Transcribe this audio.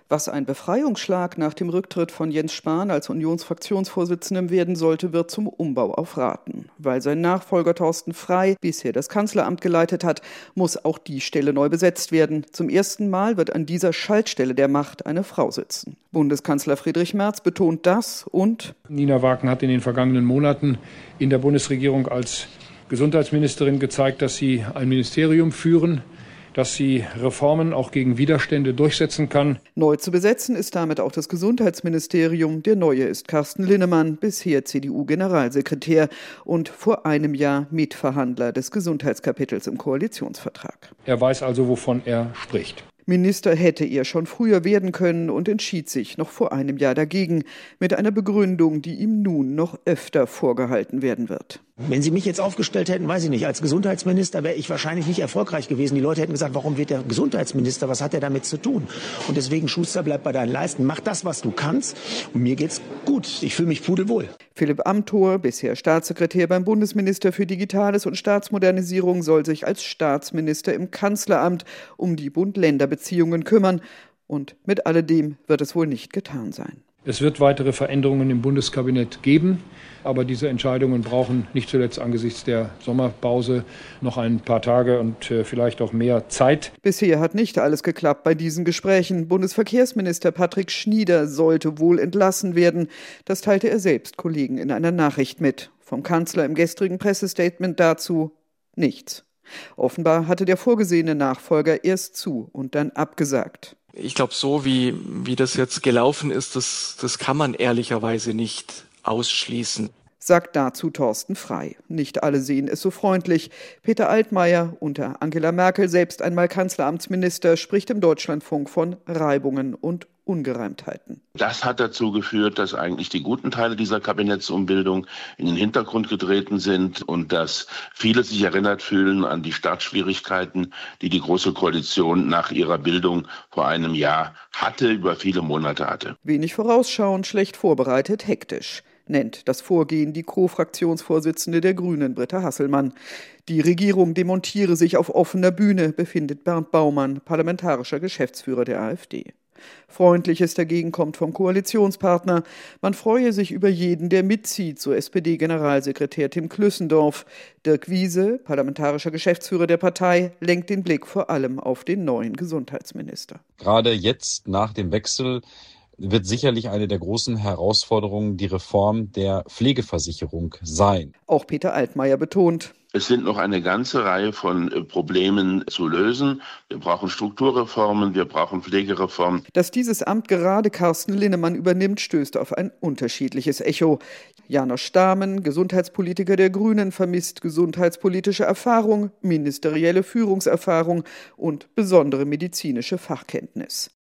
Was ein Befreiungsschlag nach dem Rücktritt von Jens Spahn als Unionsfraktionsvorsitzendem werden sollte, wird zum Umbau auf Raten. Weil sein Nachfolger Thorsten Frey bisher das Kanzleramt geleitet hat, muss auch die Stelle neu besetzt werden. Zum ersten Mal wird an dieser Schaltstelle der Macht eine Frau sitzen. Bundeskanzler Friedrich Merz betont das und Nina Wagner hat in den vergangenen Monaten in der Bundesregierung als Gesundheitsministerin gezeigt, dass sie ein Ministerium führen, dass sie Reformen auch gegen Widerstände durchsetzen kann. Neu zu besetzen ist damit auch das Gesundheitsministerium. Der neue ist Carsten Linnemann, bisher CDU-Generalsekretär und vor einem Jahr Mitverhandler des Gesundheitskapitels im Koalitionsvertrag. Er weiß also, wovon er spricht. Minister hätte er schon früher werden können und entschied sich noch vor einem Jahr dagegen, mit einer Begründung, die ihm nun noch öfter vorgehalten werden wird. Wenn Sie mich jetzt aufgestellt hätten, weiß ich nicht, als Gesundheitsminister wäre ich wahrscheinlich nicht erfolgreich gewesen. Die Leute hätten gesagt, warum wird der Gesundheitsminister, was hat er damit zu tun? Und deswegen, Schuster, bleib bei deinen Leisten, mach das, was du kannst und mir geht's gut. Ich fühle mich pudelwohl. Philipp Amthor, bisher Staatssekretär beim Bundesminister für Digitales und Staatsmodernisierung, soll sich als Staatsminister im Kanzleramt um die Bund-Länder-Beziehungen kümmern. Und mit alledem wird es wohl nicht getan sein. Es wird weitere Veränderungen im Bundeskabinett geben, aber diese Entscheidungen brauchen nicht zuletzt angesichts der Sommerpause noch ein paar Tage und vielleicht auch mehr Zeit. Bisher hat nicht alles geklappt bei diesen Gesprächen. Bundesverkehrsminister Patrick Schnieder sollte wohl entlassen werden. Das teilte er selbst Kollegen in einer Nachricht mit. Vom Kanzler im gestrigen Pressestatement dazu nichts. Offenbar hatte der vorgesehene Nachfolger erst zu und dann abgesagt. Ich glaube, so wie das jetzt gelaufen ist, das kann man ehrlicherweise nicht ausschließen. Sagt dazu Thorsten Frey. Nicht alle sehen es so freundlich. Peter Altmaier, unter Angela Merkel selbst einmal Kanzleramtsminister, spricht im Deutschlandfunk von Reibungen und Ungereimtheiten. Das hat dazu geführt, dass eigentlich die guten Teile dieser Kabinettsumbildung in den Hintergrund getreten sind und dass viele sich erinnert fühlen an die Startschwierigkeiten, die die Große Koalition nach ihrer Bildung vor einem Jahr hatte, über viele Monate hatte. Wenig vorausschauend, schlecht vorbereitet, hektisch, nennt das Vorgehen die Co-Fraktionsvorsitzende der Grünen, Britta Hasselmann. Die Regierung demontiere sich auf offener Bühne, befindet Bernd Baumann, parlamentarischer Geschäftsführer der AfD. Freundliches dagegen kommt vom Koalitionspartner. Man freue sich über jeden, der mitzieht, so SPD-Generalsekretär Tim Klüssendorf. Dirk Wiese, parlamentarischer Geschäftsführer der Partei, lenkt den Blick vor allem auf den neuen Gesundheitsminister. Gerade jetzt nach dem Wechsel wird sicherlich eine der großen Herausforderungen die Reform der Pflegeversicherung sein. Auch Peter Altmaier betont: Es sind noch eine ganze Reihe von Problemen zu lösen. Wir brauchen Strukturreformen, wir brauchen Pflegereformen. Dass dieses Amt gerade Carsten Linnemann übernimmt, stößt auf ein unterschiedliches Echo. Janosch Stamen, Gesundheitspolitiker der Grünen, vermisst gesundheitspolitische Erfahrung, ministerielle Führungserfahrung und besondere medizinische Fachkenntnis.